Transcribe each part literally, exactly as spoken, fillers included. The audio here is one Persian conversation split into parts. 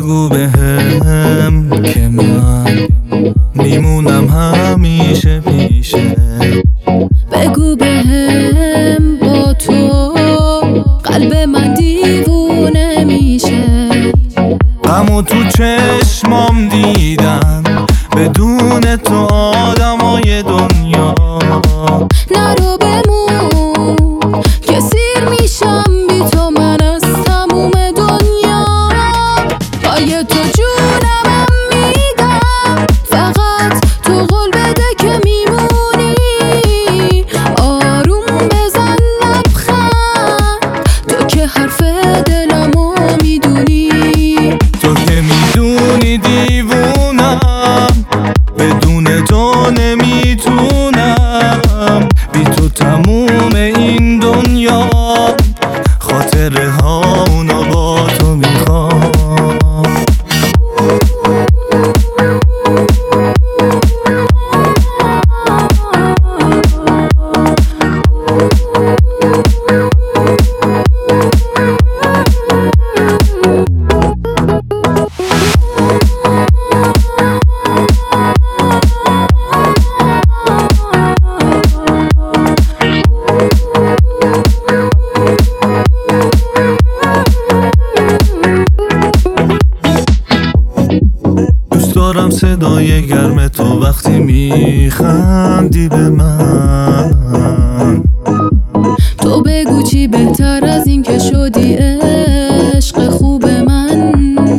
بگو بهم که من میمونم همیشه پیشه. بگو بهم با تو قلب من دیوونه میشه. غمو تو چشمام دیدم بدون تو آدمای دنیا. نرو بمون که سیر میشم بی تو من از تموم دنیا. پای تو جونم میدم فقط تو قول بده که میمونی. آروم بزن لبخند تو که حرف دلمو میدونی. تو که میدونی دیوونم بدون تو نمیتونم. بی تو تموم این دنیا خاطره ها اونا با تو میخوام. دارم صدای گرم تو وقتی میخندی به من. تو بگو چی بهتر از این که شدی عشق خوب من.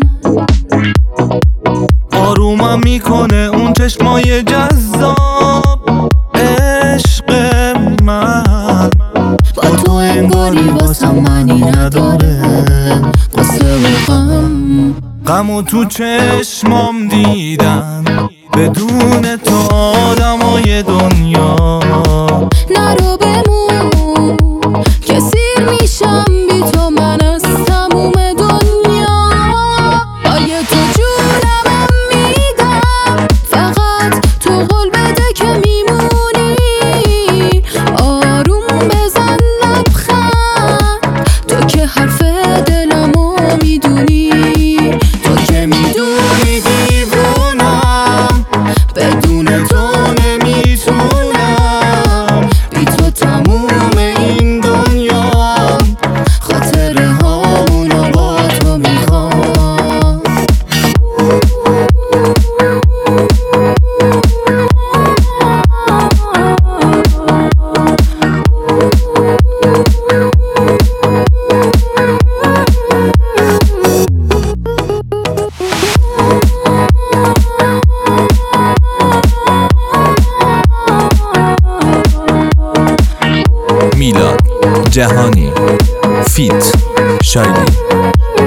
آرومم میکنه اون چشمای جذاب عشق من. با تو انگاری واسم معنی نداره قصه و غم. غمو تو چشمام دیدم بدون تو آدمای دنیا. نرو بمون که سیر میشم بی تو من از تموم دنیا. پای تو جونم میدم فقط تو قول بده که میمونی. آروم بزن لبخند تو که حرف دلمو میدونی. تو که میدونی دیوونم بدون تو نمیتونم. بی تو تموم این دنیا خاطره هامونو با تو میخوام. میلاد جهانی فیت شایلی.